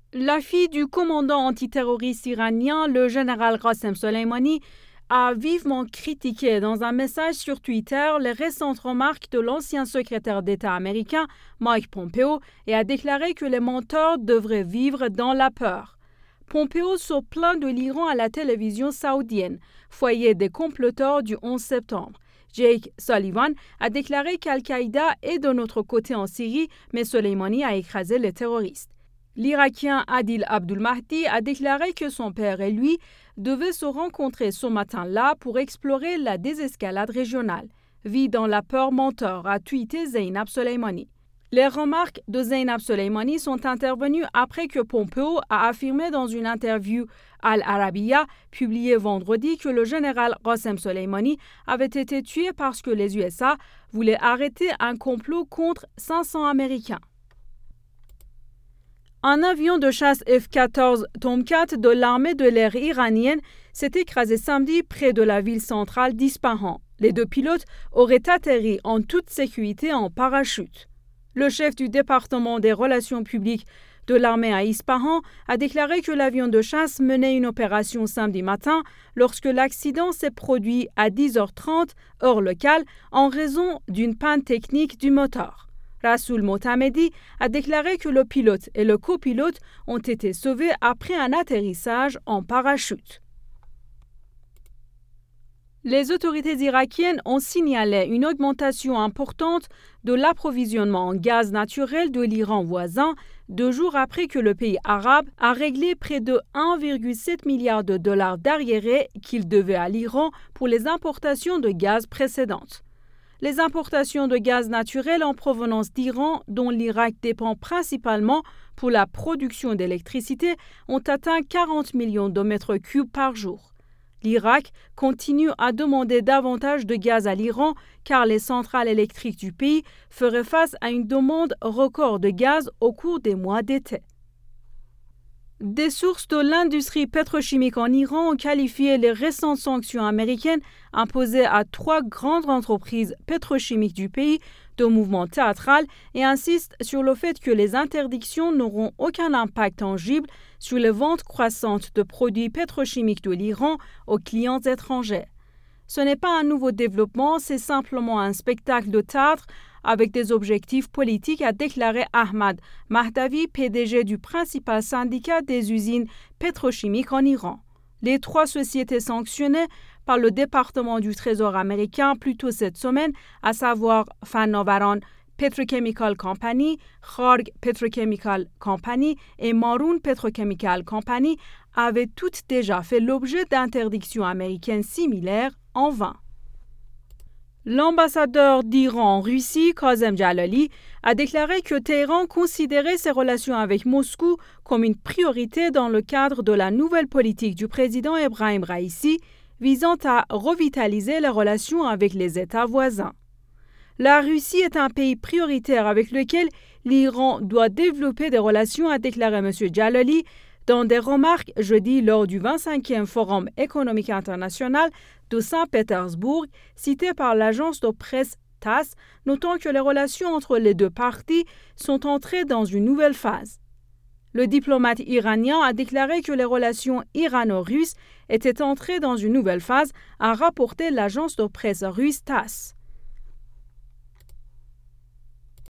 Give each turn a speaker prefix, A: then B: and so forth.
A: La fille du commandant antiterroriste iranien, le général Qassem Soleimani, a vivement critiqué dans un message sur Twitter les récentes remarques de l'ancien secrétaire d'État américain Mike Pompeo et a déclaré que les menteurs devraient vivre dans la peur. Pompeo se plaint de l'Iran à la télévision saoudienne, foyer des comploteurs du 11 septembre. Jake Sullivan a déclaré qu'Al-Qaïda est de notre côté en Syrie, mais Soleimani a écrasé les terroristes. L'Irakien Adil Abdul Mahdi a déclaré que son père et lui devaient se rencontrer ce matin-là pour explorer la désescalade régionale. Vie dans la peur menteur, a tweeté Zeynab Soleimani. Les remarques de Zeynab Soleimani sont intervenues après que Pompeo a affirmé dans une interview Al Arabiya publiée vendredi que le général Qassem Soleimani avait été tué parce que les USA voulaient arrêter un complot contre 500 Américains. Un avion de chasse F-14 Tomcat de l'armée de l'air iranienne s'est écrasé samedi près de la ville centrale d'Ispahan. Les deux pilotes auraient atterri en toute sécurité en parachute. Le chef du département des relations publiques de l'armée à Ispahan a déclaré que l'avion de chasse menait une opération samedi matin lorsque l'accident s'est produit à 10h30 heure locale en raison d'une panne technique du moteur. Rasoul Motamedi a déclaré que le pilote et le copilote ont été sauvés après un atterrissage en parachute. Les autorités irakiennes ont signalé une augmentation importante de l'approvisionnement en gaz naturel de l'Iran voisin 2 jours après que le pays arabe a réglé près de 1,7 milliard de dollars d'arriérés qu'il devait à l'Iran pour les importations de gaz précédentes. Les importations de gaz naturel en provenance d'Iran, dont l'Irak dépend principalement pour la production d'électricité, ont atteint 40 millions de mètres cubes par jour. L'Irak continue à demander davantage de gaz à l'Iran car les centrales électriques du pays feraient face à une demande record de gaz au cours des mois d'été. Des sources de l'industrie pétrochimique en Iran ont qualifié les récentes sanctions américaines imposées à 3 grandes entreprises pétrochimiques du pays de mouvement théâtral et insistent sur le fait que les interdictions n'auront aucun impact tangible sur les ventes croissantes de produits pétrochimiques de l'Iran aux clients étrangers. Ce n'est pas un nouveau développement, c'est simplement un spectacle de théâtre avec des objectifs politiques, a déclaré Ahmad Mahdavi, PDG du principal syndicat des usines pétrochimiques en Iran. Les 3 sociétés sanctionnées par le département du Trésor américain plus tôt cette semaine, à savoir Fanovaran Petrochemical Company, Kharg Petrochemical Company et Marun Petrochemical Company, avaient toutes déjà fait l'objet d'interdictions américaines similaires en vain. L'ambassadeur d'Iran en Russie, Kazem Jalali, a déclaré que Téhéran considérait ses relations avec Moscou comme une priorité dans le cadre de la nouvelle politique du président Ebrahim Raïssi visant à revitaliser les relations avec les États voisins. La Russie est un pays prioritaire avec lequel l'Iran doit développer des relations, a déclaré M. Jalali dans des remarques jeudi lors du 25e Forum économique international de Saint-Pétersbourg, cité par l'agence de presse TASS, notant que les relations entre les deux parties sont entrées dans une nouvelle phase. Le diplomate iranien a déclaré que les relations irano-russes étaient entrées dans une nouvelle phase, a rapporté l'agence de presse russe TASS.